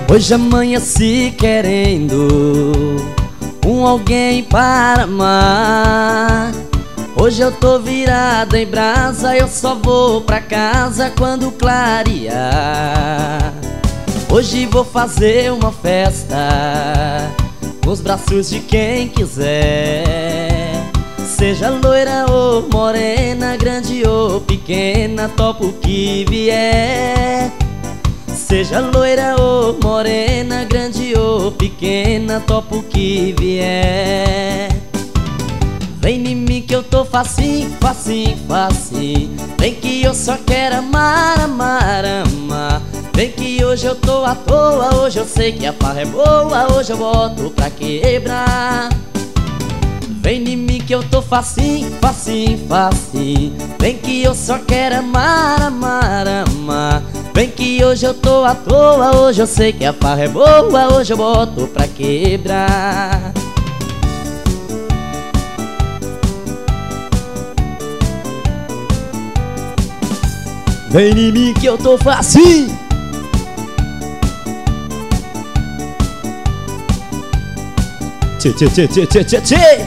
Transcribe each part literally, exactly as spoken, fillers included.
Hoje amanheci querendo um alguém para amar. Hoje eu tô virada em brasa, eu só vou pra casa quando clarear. Hoje vou fazer uma festa nos braços de quem quiser. Seja loira ou morena, grande ou pequena, topo o que vier. Seja loira ou morena, grande ou pequena, topo o que vier. Vem em mim que eu tô facinho, facinho, facinho. Vem que eu só quero amar, amar, amar. Vem que hoje eu tô à toa, hoje eu sei que a farra é boa, hoje eu boto pra quebrar. Vem em mim que eu tô facinho, facinho, facinho. Vem que eu só quero amar, amar, amar. Vem que hoje eu tô à toa, hoje eu sei que a farra é boa, hoje eu boto pra quebrar. Vem em mim que eu tô facinho. Tchê, tchê, tchê, tchê, tchê, tchê, tchê.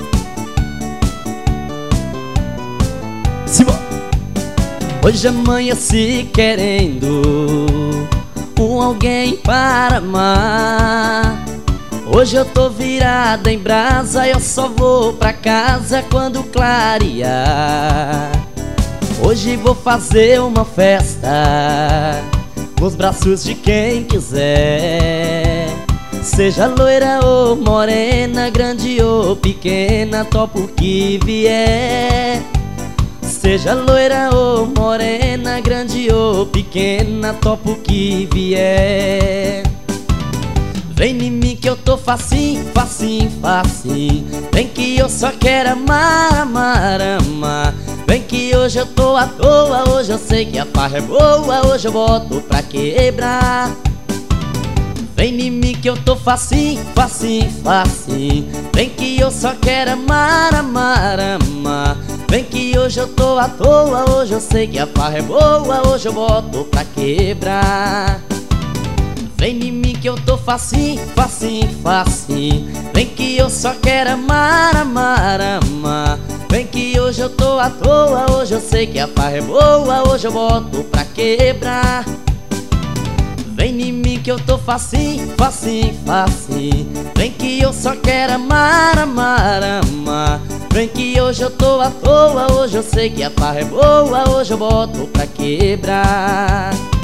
Hoje amanheci querendo um alguém para amar. Hoje eu tô virada em brasa, eu só vou pra casa quando clarear. Hoje vou fazer uma festa nos braços de quem quiser. Seja loira ou morena, grande ou pequena, topo o que vier. Seja loira ou morena, grande ou pequena, topo o que vier. Vem em mim que eu tô facinho, facinho, facinho. Vem que eu só quero amar, amar, amar. Vem que hoje eu tô à toa, hoje eu sei que a farra é boa, hoje eu boto pra quebrar. Vem em mim que eu tô facinho, facinho, facinho. Vem que eu só quero amar, amar, amar. Vem que hoje eu tô à toa, hoje eu sei que a farra é boa, hoje eu boto pra quebrar. Vem em mim que eu tô facinho, facinho, facinho. Vem que eu só quero amar, amar, amar. Vem que hoje eu tô à toa, hoje eu sei que a farra é boa, hoje eu boto pra quebrar. Vem em mim que eu tô facinho, facinho, facinho. Vem que eu só quero amar, amar, amar. Vem que hoje eu tô à toa, hoje eu sei que a farra é boa, hoje eu boto pra quebrar.